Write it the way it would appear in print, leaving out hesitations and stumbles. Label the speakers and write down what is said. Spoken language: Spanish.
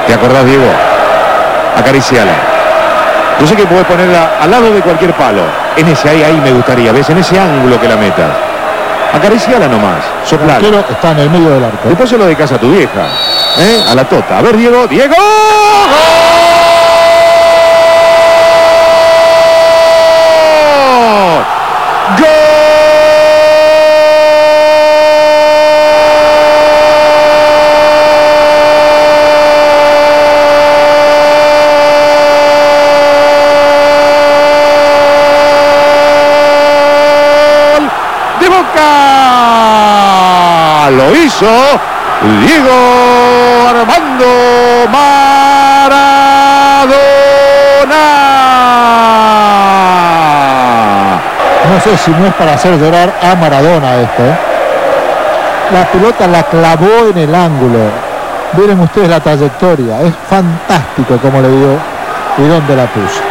Speaker 1: ¿Te acordás, Diego? Acariciala. Yo sé que podés ponerla al lado de cualquier palo. En ese ahí me gustaría, ¿ves? En ese ángulo que la metas. Acariciala nomás, soplala.
Speaker 2: El arquero está en el medio del arco.
Speaker 1: Después se lo dejas a tu vieja, a la tota. A ver, Diego, ¡Diego! ¡Gol! ¡De Boca! Lo hizo Diego Armando Maradona.
Speaker 2: No sé si no es para hacer llorar a Maradona esto, ¿eh? La pelota la clavó en el ángulo. Miren ustedes la trayectoria. Es fantástico como le dio y dónde la puso.